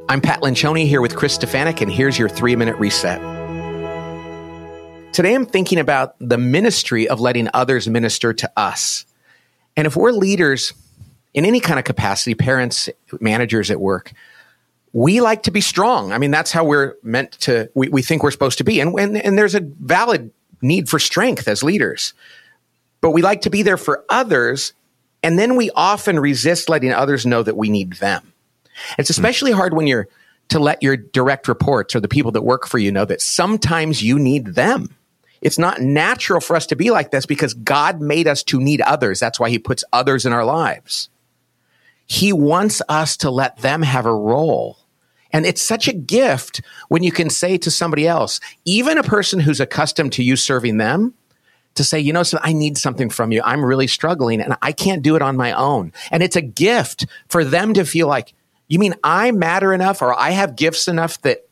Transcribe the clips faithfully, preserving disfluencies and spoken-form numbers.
I'm Pat Lencioni here with Chris Stefanik, and here's your three-minute reset. Today I'm thinking about the ministry of letting others minister to us. And if we're leaders in any kind of capacity, parents, managers at work, we like to be strong. I mean, that's how we're meant to, we, we think we're supposed to be. And, and, and there's a valid need for strength as leaders. But we like to be there for others, and then we often resist letting others know that we need them. It's especially hard when you're to let your direct reports or the people that work for you know that sometimes you need them. It's not natural for us to be like this because God made us to need others. That's why he puts others in our lives. He wants us to let them have a role. And it's such a gift when you can say to somebody else, even a person who's accustomed to you serving them, to say, you know, so I need something from you. I'm really struggling and I can't do it on my own. And it's a gift for them to feel like, you mean I matter enough or I have gifts enough that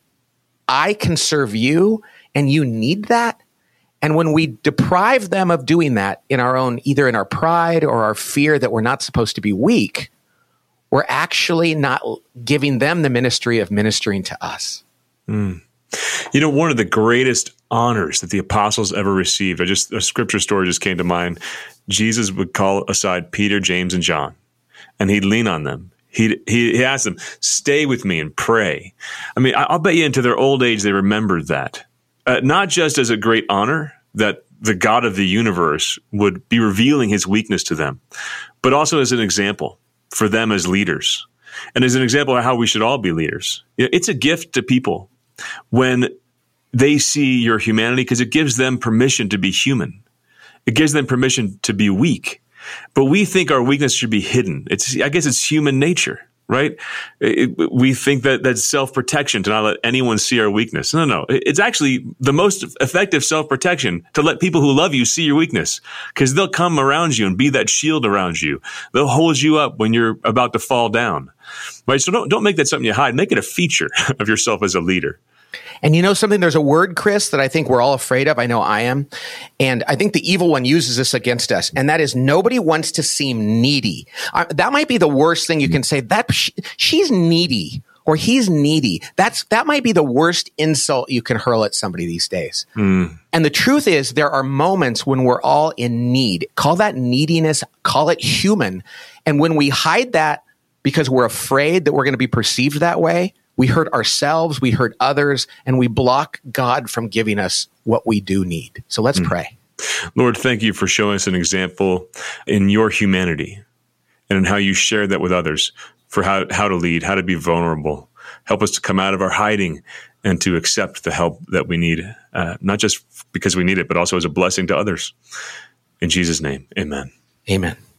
I can serve you and you need that? And when we deprive them of doing that in our own, either in our pride or our fear that we're not supposed to be weak, we're actually not giving them the ministry of ministering to us. Mm. You know, one of the greatest honors that the apostles ever received, I just, a scripture story just came to mind. Jesus would call aside Peter, James, and John, and he'd lean on them. He he asked them, stay with me and pray. I mean, I'll bet you into their old age, they remembered that. Uh, not just as a great honor that the God of the universe would be revealing his weakness to them, but also as an example for them as leaders and as an example of how we should all be leaders. It's a gift to people when they see your humanity because it gives them permission to be human. It gives them permission to be weak. But we think our weakness should be hidden. It's, I guess it's human nature, right? It, we think that that's self-protection to not let anyone see our weakness. No, no, it's actually the most effective self-protection to let people who love you see your weakness because they'll come around you and be that shield around you. They'll hold you up when you're about to fall down, right? So don't, don't make that something you hide. Make it a feature of yourself as a leader. And you know something? There's a word, Chris, that I think we're all afraid of. I know I am. And I think the evil one uses this against us. And that is nobody wants to seem needy. Uh, that might be the worst thing you can say. That sh- she's needy or he's needy. That's that might be the worst insult you can hurl at somebody these days. Mm. And the truth is there are moments when we're all in need. Call that neediness. Call it human. And when we hide that because we're afraid that we're going to be perceived that way, we hurt ourselves, we hurt others, and we block God from giving us what we do need. So let's mm. pray. Lord, thank you for showing us an example in your humanity and in how you share that with others for how, how to lead, how to be vulnerable. Help us to come out of our hiding and to accept the help that we need, uh, not just because we need it, but also as a blessing to others. In Jesus' name, amen. Amen.